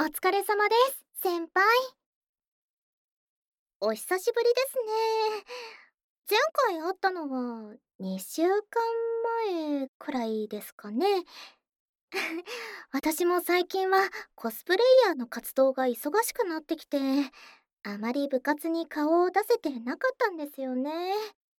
お疲れ様です、先輩。お久しぶりですね。前回会ったのは2週間前くらいですかね。私も最近はコスプレイヤーの活動が忙しくなってきて、あまり部活に顔を出せてなかったんですよね。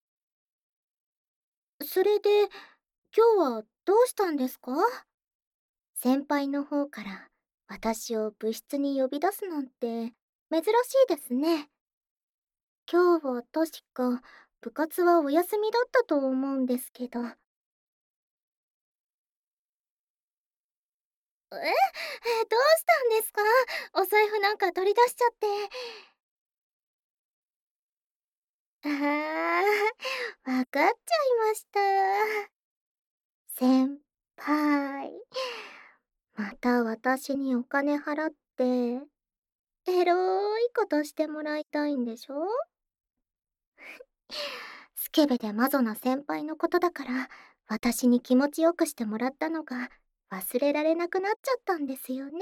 それで、今日はどうしたんですか？先輩の方から私を部室に呼び出すなんて珍しいですね。今日は確か部活はお休みだったと思うんですけど。どうしたんですか？お財布なんか取り出しちゃって。あわかっちゃいました。先輩、また私にお金払って、エロいことしてもらいたいんでしょ？スケベでマゾな先輩のことだから、私に気持ちよくしてもらったのが忘れられなくなっちゃったんですよね。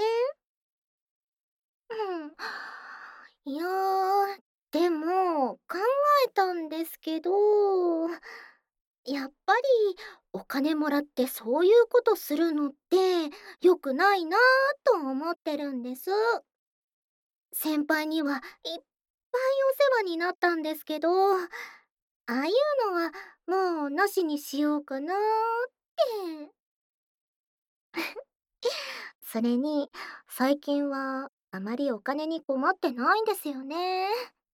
いやでも考えたんですけど、やっぱりお金もらってそういうことするのって良くないなぁと思ってるんです。先輩にはいっぱいお世話になったんですけど、ああいうのはもうなしにしようかなーって。それに最近はあまりお金に困ってないんですよね。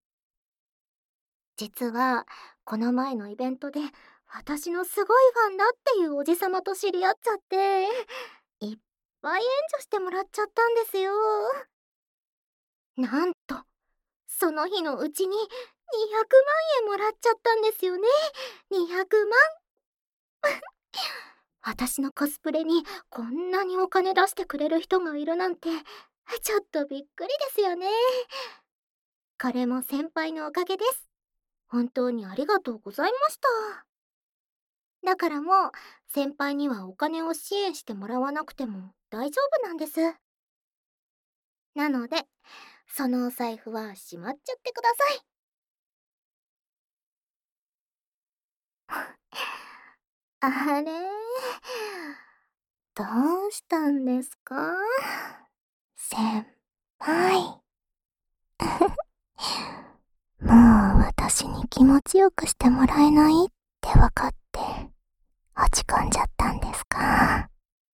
実はこの前のイベントで私のすごいファンだっていうおじさまと知り合っちゃって、いっぱい援助してもらっちゃったんですよ。なんとその日のうちに200万円もらっちゃったんですよね。200万。私のコスプレにこんなにお金出してくれる人がいるなんて、ちょっとびっくりですよね。これも先輩のおかげです。本当にありがとうございました。だからもう先輩にはお金を支援してもらわなくても大丈夫なんです。なのでそのお財布はしまっちゃってください。あれ、どうしたんですか、先輩。もう私に気持ちよくしてもらえないって分かって落ち込んじゃったんですか？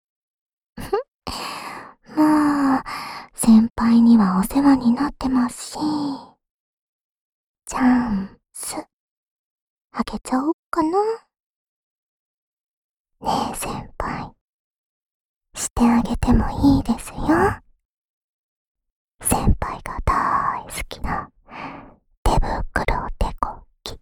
もう先輩にはお世話になってますし、チャンスあげちゃおっかな。ねえ先輩、してあげてもいいですよ。先輩が大好きな手袋手こき。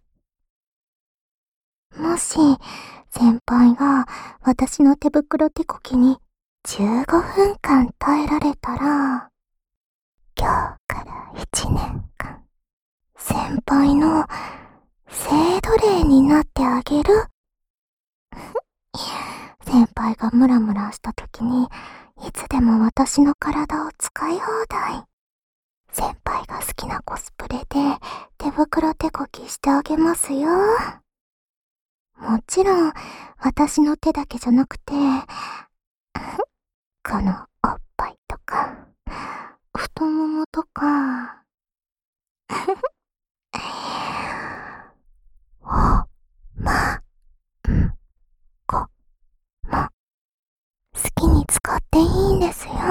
もし先輩が私の手袋手こきに15分間耐えられたら、今日から1年間先輩の性奴隷になってあげる。先輩がムラムラした時にいつでも私の体を使い放題。先輩が好きなコスプレで手袋手こきしてあげますよ。もちろん私の手だけじゃなくて、このおっぱいとか太ももとかおまんこも好きに使っていいんですよ。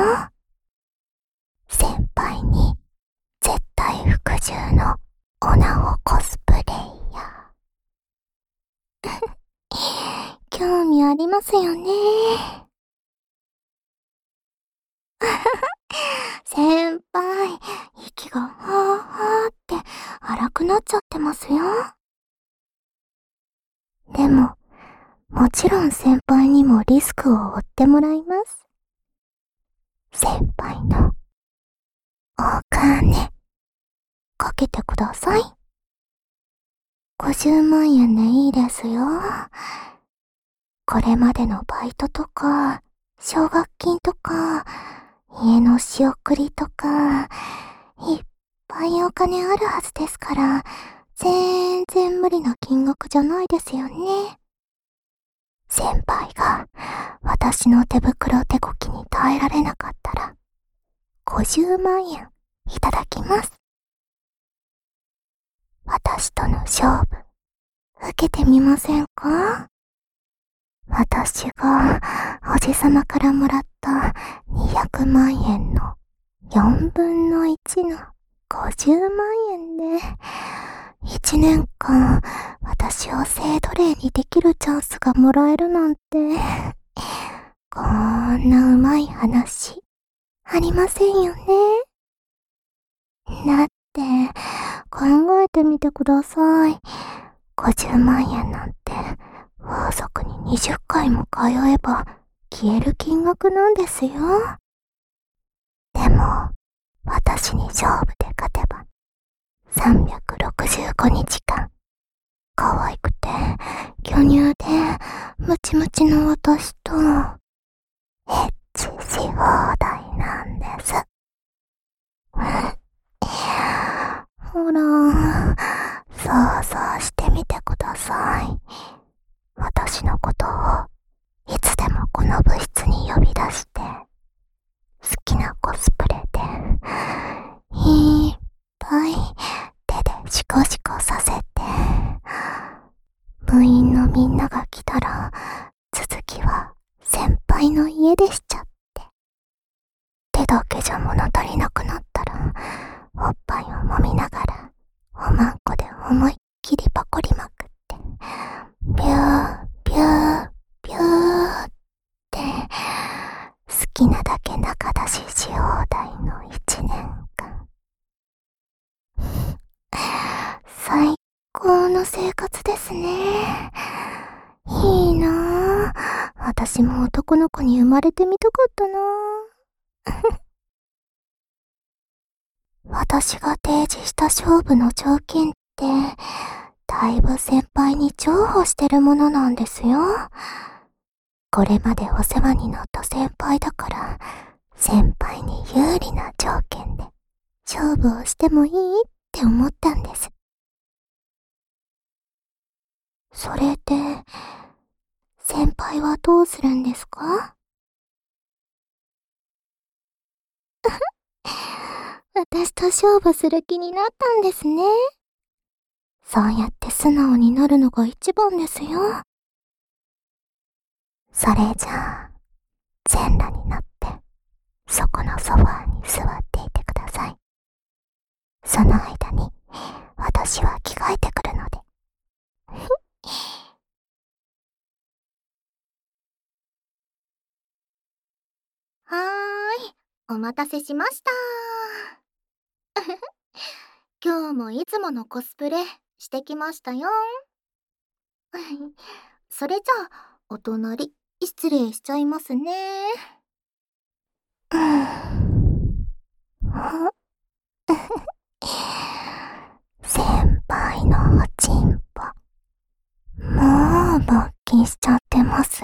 先輩に絶対服従のオナホコスプレイヤー。興味ありますよね。先輩、息がはーはーって荒くなっちゃってますよ。でも、もちろん先輩にもリスクを負ってもらいます。先輩のお金、かけてください。50万円でいいですよ。これまでのバイトとか、奨学金とか、家の仕送りとか、いっぱいお金あるはずですから、全然無理な金額じゃないですよね。先輩が私の手袋手こきに耐えられなかったら、50万円いただきます。私との勝負、受けてみませんか？私がおじさまからもらった200万円の4分の1の50万円で、1年間私を性奴隷にできるチャンスがもらえるなんて、こんなうまい話、ありませんよね。だって、考えてみてください。50万円なんて、風俗に20回も通えば消える金額なんですよ。でも、私に勝負で勝てば、365日間、可愛くて、巨乳で、ムチムチの私と、エッチし放題なんです。ほら、想像してみてください。私のことを、いつでもこの部室に呼び出して、好きなコスプレで、いっぱい手でシコシコさせて、部員のみんなが来たら、続きは先輩の家でしちゃって、手だけじゃ物足りなくなったら、おっぱいを揉みながら、おまんこで思いっきりパコりまくって、ビュー、ビュー、ビューって、好きなだけ中出しし放題の1年間。最高の生活ですね。いいなぁ。私も男の子に生まれてみたかったなぁ。私が提示した勝負の条件って、だいぶ先輩に重宝してるものなんですよ。これまでお世話になった先輩だから、先輩に有利な条件で勝負をしてもいいって思ったんです。それで、先輩はどうするんですか？私と勝負する気になったんですね。そうやって素直になるのが一番ですよ。それじゃあ、全裸になって、そこのソファーに座っていてください。その間に、私は着替えてくるので。 はーい、お待たせしました。今日もいつものコスプレしてきましたよ。それじゃあ、お隣、失礼しちゃいますね。 先輩のおちんぽ、もう勃起しちゃってますよ。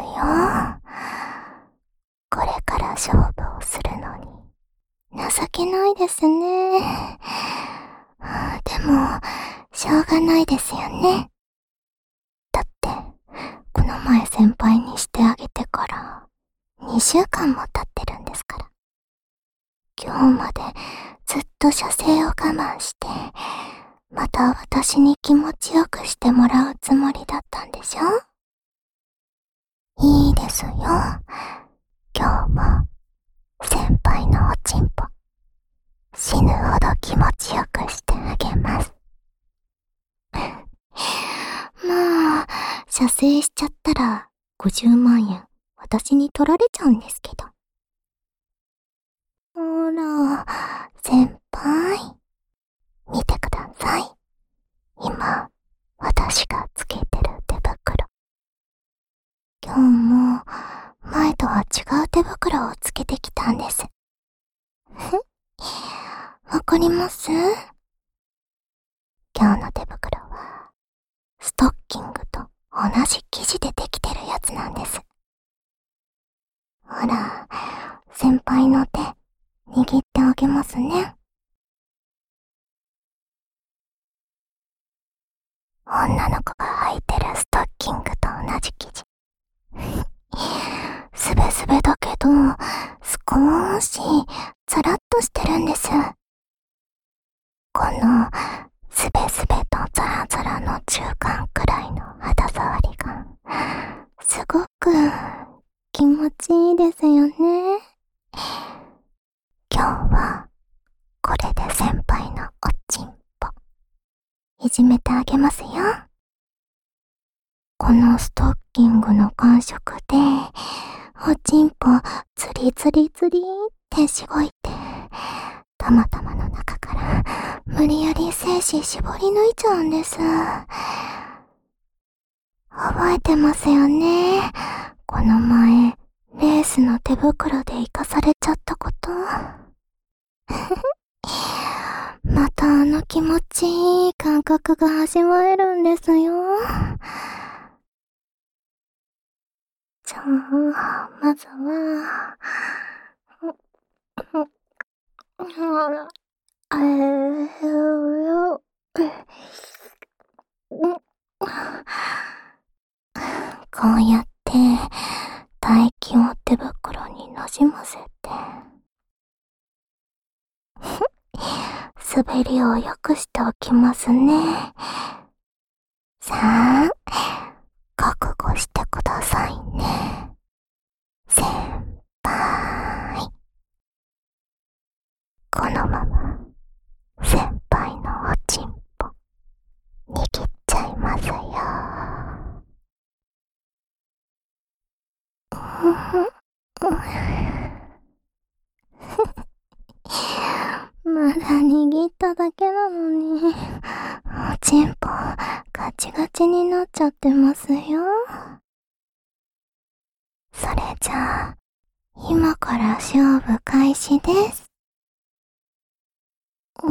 これから勝負をするのに、情けないですね。でも、しょうがないですよね。だって、この前先輩にしてあげてから、2週間も経ってるんですから。今日までずっと射精を我慢して、また私に気持ちよくしてもらうつもりだったんでしょ？いいですよ。今日も、先輩のおちんぽ、死ぬほど気持ちよくしてあげます。まあ、射精しちゃったら、50万円、私に取られちゃうんですけど。ほら、先輩、見てください。今、私がつけてる手袋。今日も、前とは違う手袋をつけてきたんです。わかります？今日の手袋は、ストッキングと同じ生地でできてるやつなんです。ほら、先輩の手、 握ってあげますね。女の子が履いてるストッキングと同じ生地。すべすべだけど、少しザラッとしてるんです。このすべすべとザラザラの中間くらいの肌触りが、すごく気持ちいいですよね。今日はこれで先輩のおちんぽいじめてあげますよ。このストッキングの感触でおちんぽツリツリツリってしごいて、たまたまの中から無理やり精子絞り抜いちゃうんです。覚えてますよね。この前レースの手袋で生かされちゃったこと。またあの気持ちいい感覚が味わえるんですよ。じゃあ、まずは、こうやって唾液を手袋になじませて、滑りを良くしておきますね。さあ、覚悟してくださいね。先輩。このまま、先輩のおちんぽ、握っちゃいますよ。まだ握っただけなのに、おちんぽガチガチになっちゃってますよ。それじゃあ、今から勝負開始です。ほ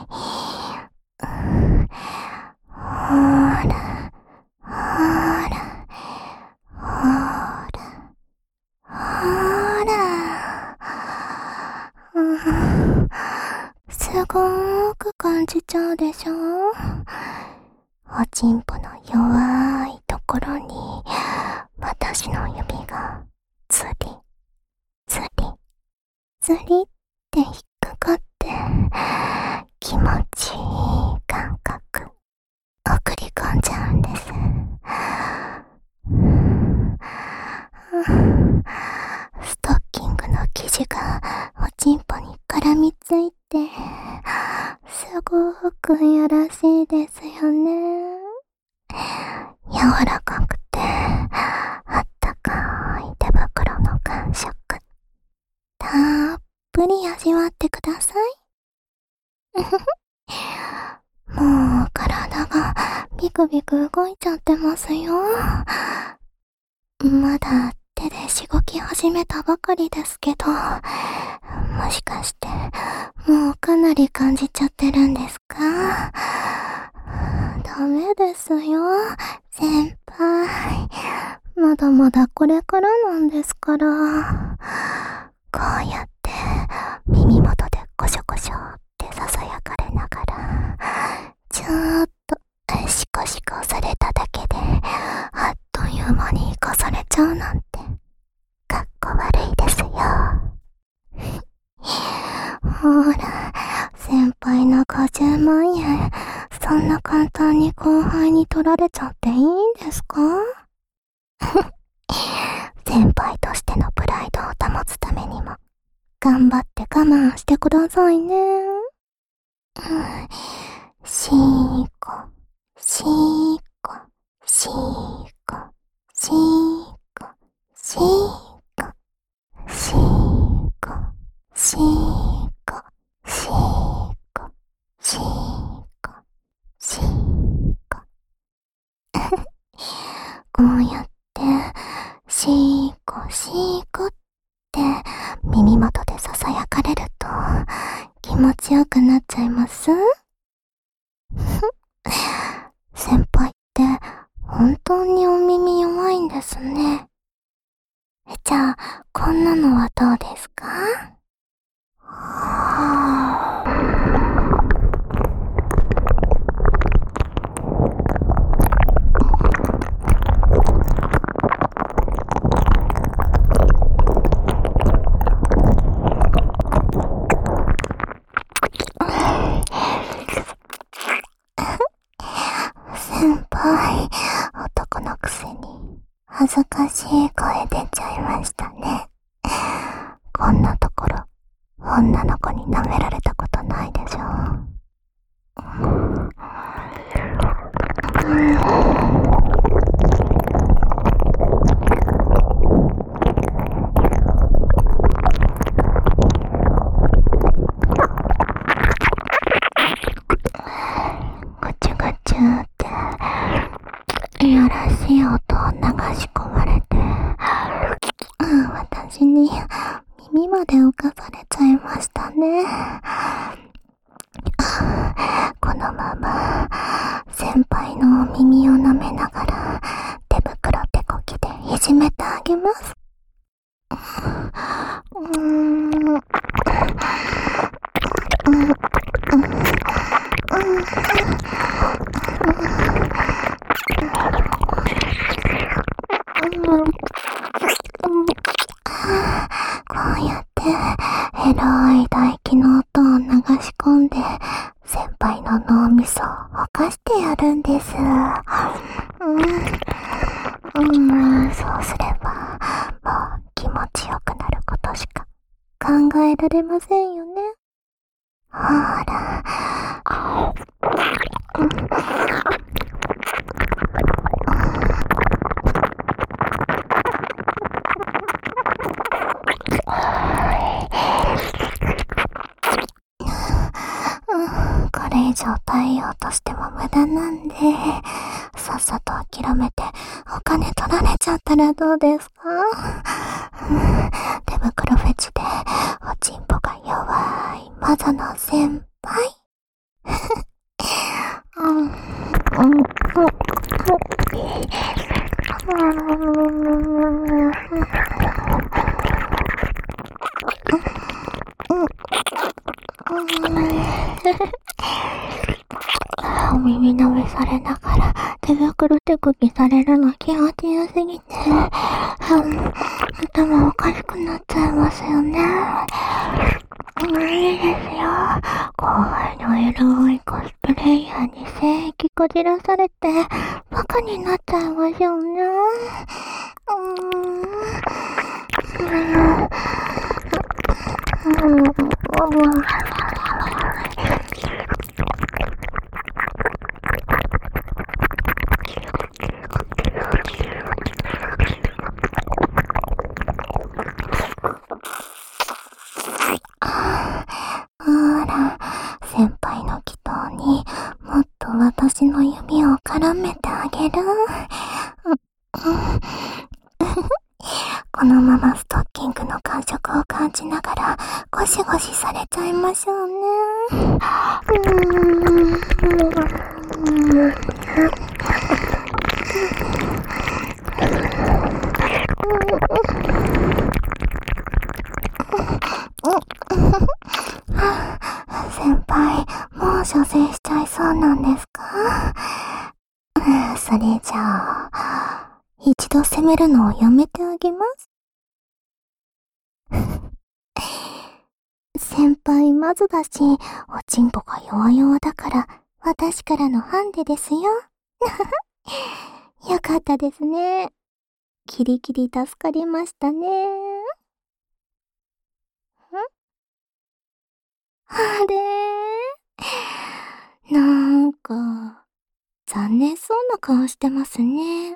ーら、ほーら、ほーら、ほーら。すごーく感じちゃうでしょ。おちんぽの弱いところに私の指がつりつりつりって引っかかって気持ちいい感覚送り込んじゃうんです。ストッキングの生地がおちんぽに絡みついて、すごくやらしいですよね。柔らかくてあったかい手袋の感触、たっぷり味わってください。もう体がビクビク動いちゃってますよ。まだ手でしごき始めたばかりですけど、もしかしてもうかなり感じちゃってるんですか？ダメですよ、先輩。まだまだこれからなんですから。こうやって耳元でコショコショって囁かれながら、ちょっとシコシコされただけであっという間に生かされちゃうなんてかっこ悪いですよ。ほら、先輩の50万円、そんな簡単に後輩に取られちゃっていいんですか？先輩としてのプライドを保つためにも頑張って我慢してくださいね。しーこ、しーこ、しーこ、しーこ、しーこ、しーこ、しーこ、しーこ、しーこ、しーこ。こうやってしーこしーこって耳元で囁かれると気持ちよくなっちゃいます。先輩って本当にお耳弱いんですね。じゃあこんなのはどうですか？ 耳まで浮かされちゃいましたね。このまま先輩のお耳を舐めながら手袋手こきでいじめてあげます。こうやってエロい唾液の音を流し込んで先輩の脳みそをほかしてやるんです。そうすればもう気持ちよくなることしか考えられませんよね。ほら。これ以上耐えようとしても無駄なんで、さっさと諦めてお金取られちゃったらどうですか？手袋フェチでおちんぽが弱いマザの先輩。お耳舐めされながら手袋手こきされるの気持ちよすぎて、頭おかしくなっちゃいますよね。いいですよ。後輩のエロいコスプレイヤーに精液こじらされてバカになっちゃいましょうね。先輩の祈祷にもっと私の指を絡めてあげる。このままストッキングの感触を感じながらゴシゴシされちゃいましょうね。先輩、もう射精しちゃいそうなんですか？それじゃあ、一度責めるのをやめてあげます。先輩まずだし、おちんぽが弱々だから、私からのハンデですよ。よかったですね。キリキリ助かりましたね。あれ？なんか、残念そうな顔してますね。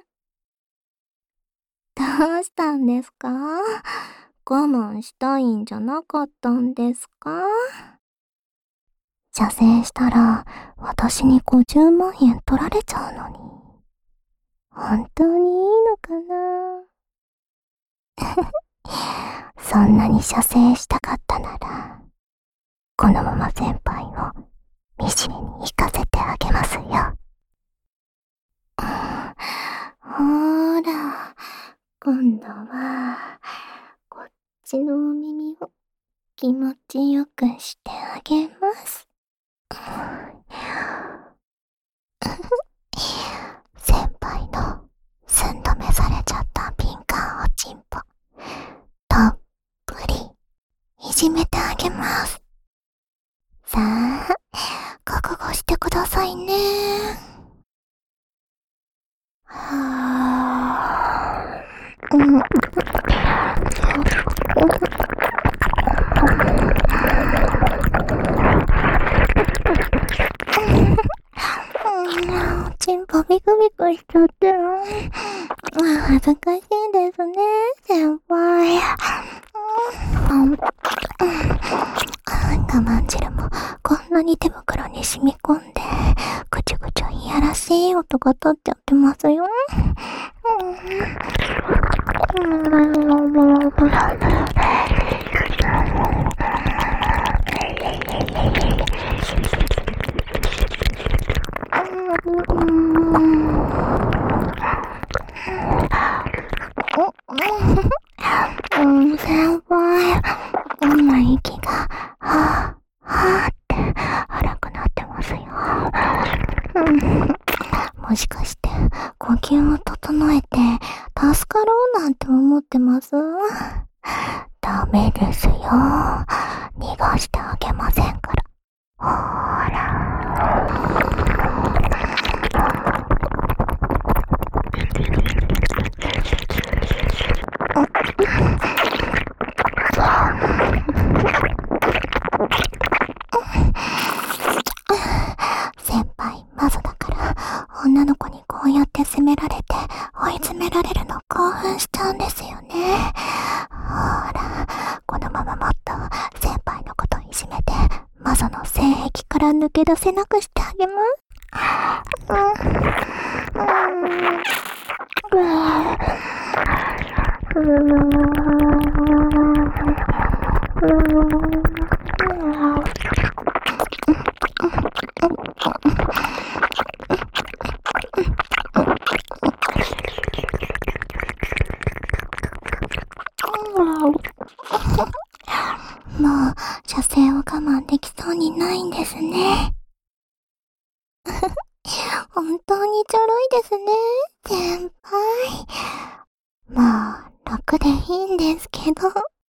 どうしたんですか？我慢したいんじゃなかったんですか？射精したら、私に50万円取られちゃうのに。本当にいいのかな？そんなに射精したかったなら、このまま先輩を惨めに行かせてあげますよ。ほら、今度はこっちのお耳を気持ちよくしてあげます。先輩の寸止めされちゃった敏感おちんぽ、たっぷりいじめてあげます。さあ、覚悟してくださいね。おちんぽビクビクしちゃって。恥ずかしいですね、先輩。我慢汁もこんなに手袋に染み込んで、ぐちゅぐちゅいやらしい音が立っちゃってますよ。 いですよ。逃がしてあげませんから。ほーら。先輩、マゾだから、女の子にこうやって責められて、追い詰められるの興奮しちゃうんですよね。ほら、このままもっと先輩のこといじめて、マゾの性癖から抜け出せなくしてあげます。もう、射精を我慢できそうにないんですね。本当にちょろいですね、先輩。まあ、楽でいいんですけど。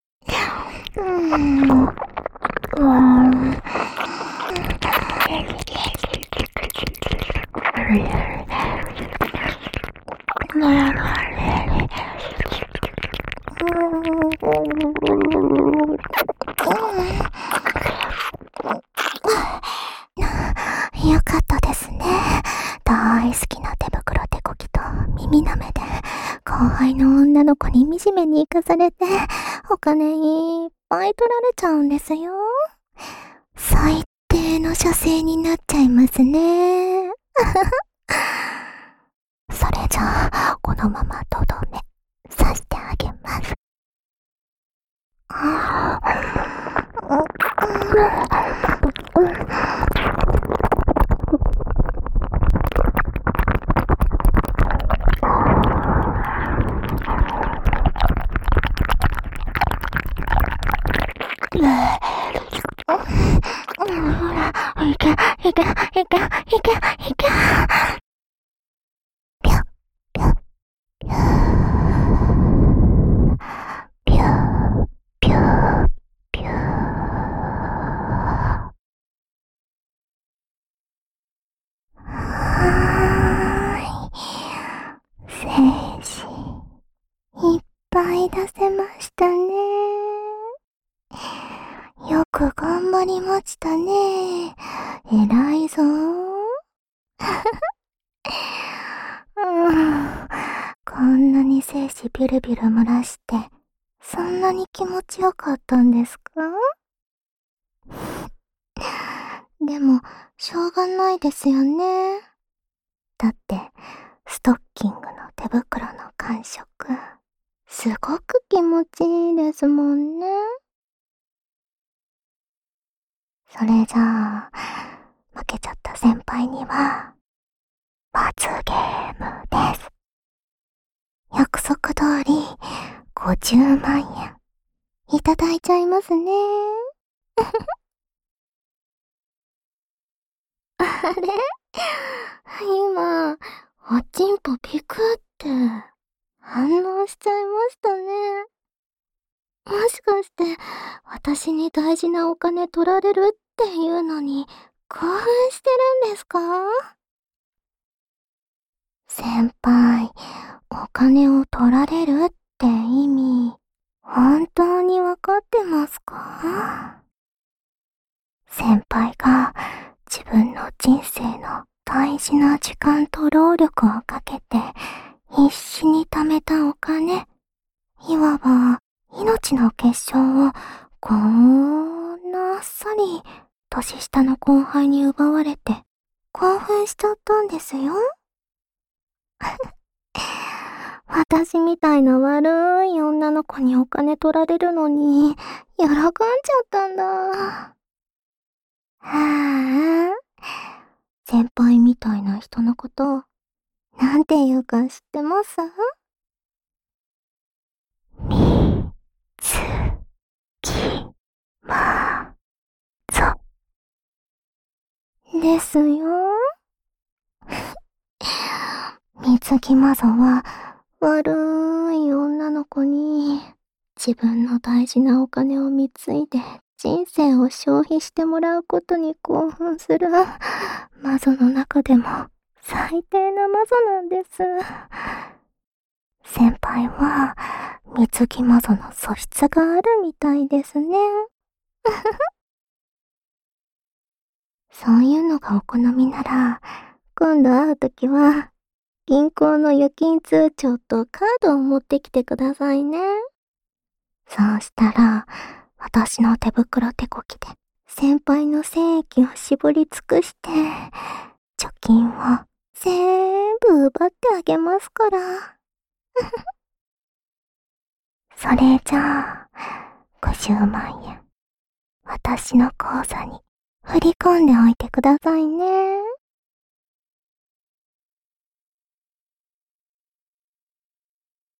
よかったですね。大好きな手袋手こきと耳舐めで後輩の女の子に惨めに生かされてお金いっぱい取られちゃうんですよ。最低の射精になっちゃいますね。それじゃあこのままとどめさしてあげます。いけ、いけ、いけ、いけ、いけ。ぴゅ、ぴゅ、ぴゅー。ぴゅ、ぴゅ、ぴゅー。はーい。精子、いっぱい出せましたね。よく頑張りましたね。偉いぞこんなに精子ビュルビュル漏らして、そんなに気持ちよかったんですか？でも、しょうがないですよね。だって、ストッキングの手袋の感触、すごく気持ちいいですもんね。それじゃあ、負けちゃった先輩には、罰ゲームです。約束通り、50万円、いただいちゃいますね。あれ今、おちんぽピクって反応しちゃいましたね。もしかして、私に大事なお金取られるっていうのに興奮してるんですか？先輩、お金を取られるって意味、本当にわかってますか？先輩が自分の人生の大事な時間と労力をかけて必死に貯めたお金、いわば命の結晶をこんなあっさり年下の後輩に奪われて興奮しちゃったんですよ。私みたいな悪い女の子にお金取られるのに喜んじゃったんだ。はあ、先輩みたいな人のことなんて言うか知ってます？みつきまぞですよ。みつきまぞは悪い女の子に自分の大事なお金を貢いで人生を消費してもらうことに興奮する魔女の中でも最低な魔女なんです。先輩は貢ぎ魔女の素質があるみたいですね。そういうのがお好みなら、今度会うときは銀行の預金通帳とカードを持ってきてくださいね。そうしたら、私の手袋手こきで先輩の精液を絞り尽くして、貯金を全部奪ってあげますから。それじゃあ、50万円、私の口座に振り込んでおいてくださいね。